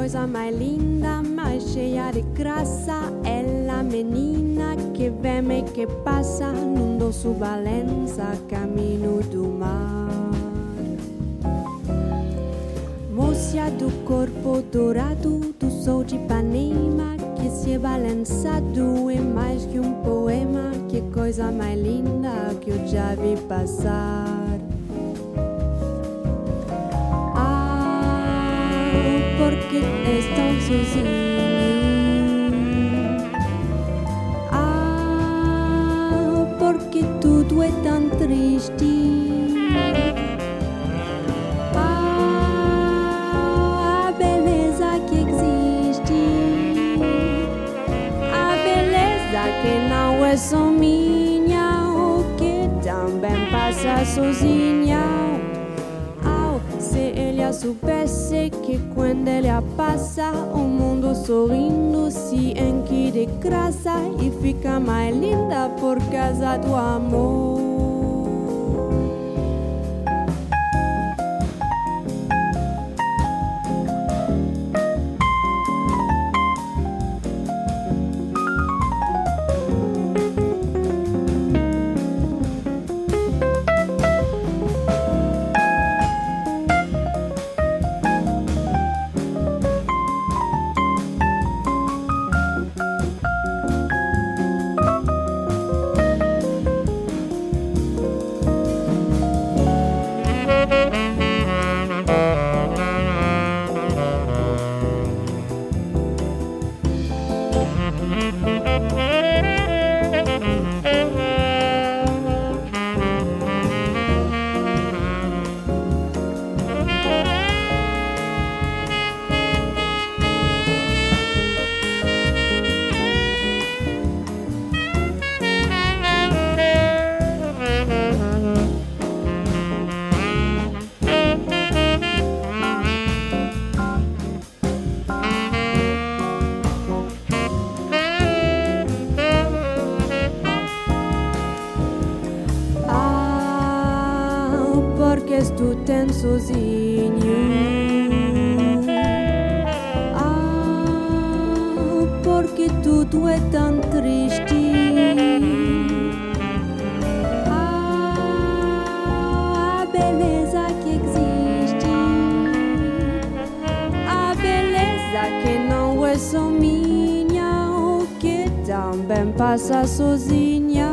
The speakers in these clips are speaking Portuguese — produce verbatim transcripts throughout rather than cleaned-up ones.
coisa mais linda, mais cheia de graça. Ela menina que vem e que passa num doce balança, caminho do mar. Moça do corpo dourado do sol de Ipanema, que se é balançado é mais que um poema. Que coisa mais linda que eu já vi passar. Porque és tão sozinho. Ah, porque tudo é tão triste. Ah, a beleza que existe. A beleza que não é só minha, o que também passa sozinha. Se ela soubesse que quando ela passa, o mundo sorrindo se enche de graça e fica mais linda por causa do amor. Porque estou tão sozinho. Ah, porque tudo é tão triste. Ah, a beleza que existe. A beleza que não é só minha, o que também passa sozinha.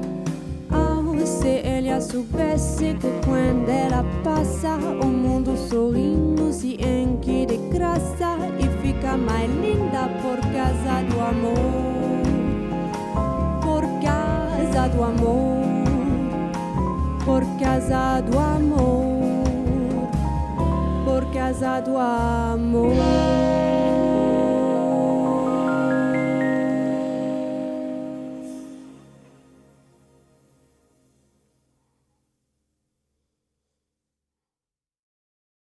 Se ela soubesse que quando ela passa, o mundo sorrindo se enche de graça e fica mais linda por causa do amor. Por causa do amor. Por causa do amor. Por causa do amor.